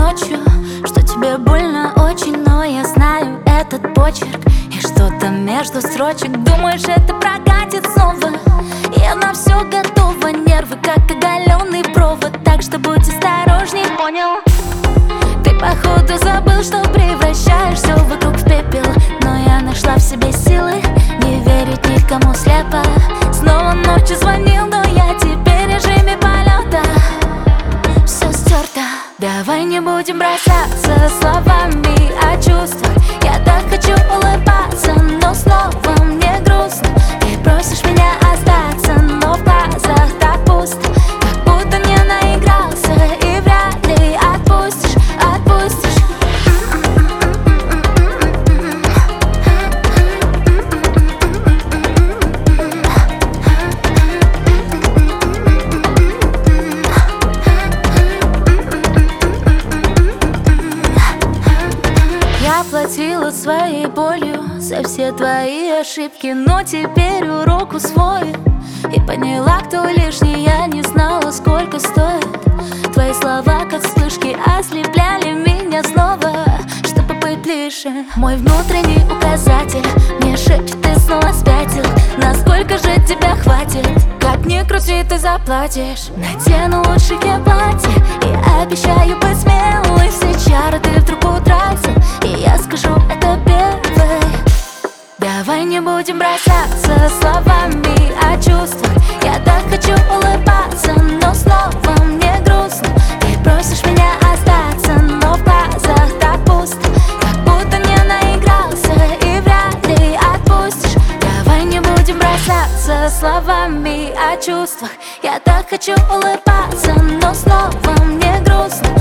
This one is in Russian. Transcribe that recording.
ночью, что тебе больно очень, но я знаю этот почерк и что-то между строчек. Думаешь, это прокатит снова? Я на все готова, нервы как оголенный провод, так что будь осторожней, понял? Ты походу забыл, что превращаешь все вокруг в пепел, но я нашла в себе силы не верить никому слепо. Снова ночью звонил, но я теперь в режиме полета. Все стерто. Давай не будем бросаться словами о чувствах. Я так хочу улыбаться, но снова мне грустно. Ты просишь меня остаться, но в глазах так пусто, как будто не наигрался и вряд ли отпустишь. Я платила своей болью за все твои ошибки, но теперь урок усвоен и поняла, кто лишний. Я не знала, сколько стоит. Твои слова, как вспышки, ослепляли меня снова, чтобы быть ближе. Мой внутренний указатель мне шепчет, ты снова спятил. Насколько же тебя хватит? Как ни крути, ты заплатишь. Надену лучшее платье и обещаю быть смелой. Все чары ты вдруг утратил, и я скажу это первой. Давай не будем бросаться словами о чувствах. Я так хочу улыбаться, но снова мне грустно. Ты просишь меня остаться, но в глазах так пусто, как будто не наигрался и вряд ли отпустишь. Давай не будем бросаться словами о чувствах. Я так хочу улыбаться, но снова мне грустно.